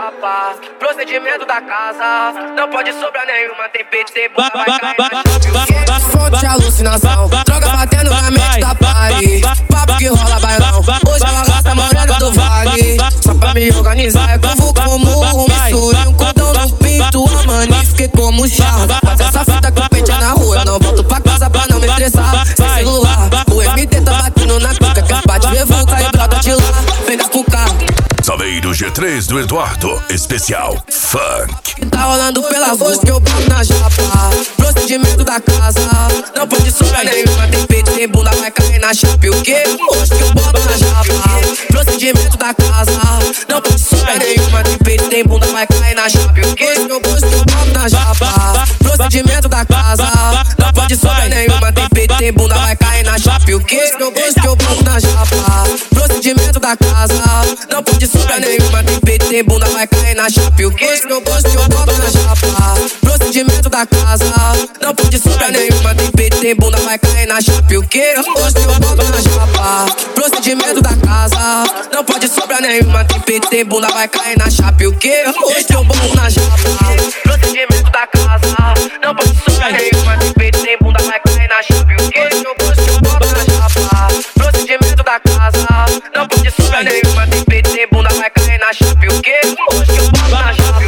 chapa. Procedimento da casa, não pode sobrar nenhuma. Tem peito, tem bunda, vai cair na fonte de alucinação, droga batendo na mente da party. Papo que rola bailão, hoje ela gasta a morena do vale. Só pra me organizar, eu vou como misture um cordão no pinto, a mani fiquei como charme. Faz essa fita com o pente na rua, eu não volto pra casa pra não me estressar. Sem celular, o MT tá batendo na pica, que bate revuca e brota de lá. Vem da Fuca. Saveiro G3 do Eduardo, especial Funk. Tá rolando pela voz que eu boto na chapa. Procedimento da casa, não pode sobrar nenhuma. Tem peito, tem bunda, vai cair na chapa. E o que? Hoje que eu boto na chapa. Procedimento da casa, não pode sobrar nenhuma. Tem peito, tem bunda, vai cair na chapa. E o que? Eu gosto que eu boto na chapa. Procedimento da casa, não pode sobrar nenhuma. Tem peito, tem bunda, vai cair na chapa. E o que? Eu gosto que eu boto na chapa. Procedimento da casa, não pode sobrar nenhuma. Tem peito, tem bunda, vai cair na chapa. E o que? Eu gosto que eu boto na chapa. Procedimento da casa, não pode sobrar nenhuma. Tem peito, tem bunda, vai cair na chapa. E o que? Eu gosto que eu boto na chapa. Procedimento da casa, não pode sobrar nenhuma. Tem peito, tem bunda, vai cair na chapa. E o que? Eu gosto que eu boto na chapa. Procedimento da casa, não pode sobrar nenhuma. Tem peito, tem bunda, vai cair na chapa. E o que? Eu gosto que eu boto na chapa. Procedimento da casa, não pode sobrar nenhuma. Tem peito, tem bunda, vai cair na chapa. E o que? Eu gosto que eu boto na chapa.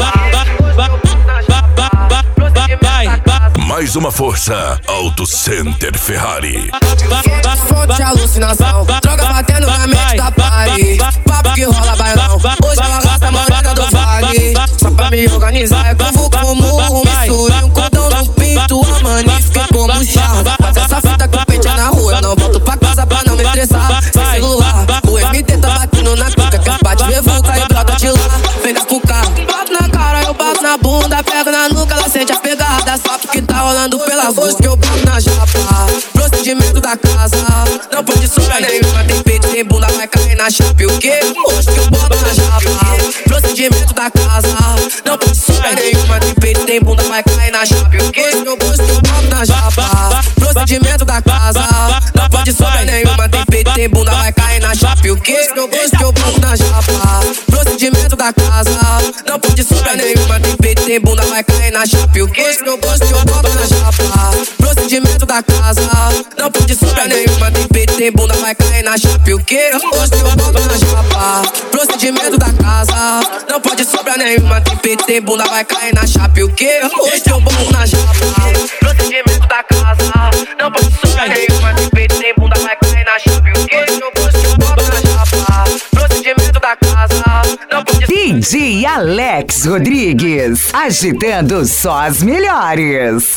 Mais uma força, Auto Center Ferrari. Fonte de alucinação, droga batendo na mente da party. Papo que rola bailão, hoje ela gasta a morena do vale. Só pra me organizar, eu vou como misture um cordão no pinto, a mani fiquei como charme. Faz essa fita com o pente na rua, eu não volto pra casa pra não me estressar. Sem celular, o MT tá batendo na pica, que bate revuca e brota de lá. Vem da Fuca. Bato na cara, eu bato na bunda, pego na nuca, ela sente a pegada. Sabe que tá rolando pela voz que eu boto na chapa. Procedimento da casa, não pode sobrar nenhuma. Tem peito, tem bunda, vai cair na chapa. E o que? Hoje que eu boto na chapa. Procedimento da casa, não pode sobrar nenhuma. Tem peito, tem bunda, vai cair na chapa. E o que? Eu gosto que eu boto na chapa. Procedimento da casa, não pode sobrar nenhuma. Tem peito, tem bunda, vai cair na chapa. E o que? Eu gosto que eu boto na chapa. Procedimento da casa, não pode sobrar nenhuma. Tem peito, tem bunda, vai cair na chapa. E o que? Eu gosto que eu boto na chapa. Procedimento da casa, não pode sobrar nenhuma. Tem peito, tem bunda, vai cair na chapa. E o que? Eu gosto que eu boto na chapa. Procedimento da casa, não pode sobrar nenhuma. Tem peito, tem bunda, vai cair na chapa. E o que? Eu gosto que eu boto na chapa. Procedimento da casa, não pode sobrar nenhuma. Tem peito, tem bunda, vai cair na chapa. E o que? Eu gosto que eu boto na chapa. Procedimento da casa, não pode. DJ Alex Rodrigues, agitando só as melhores.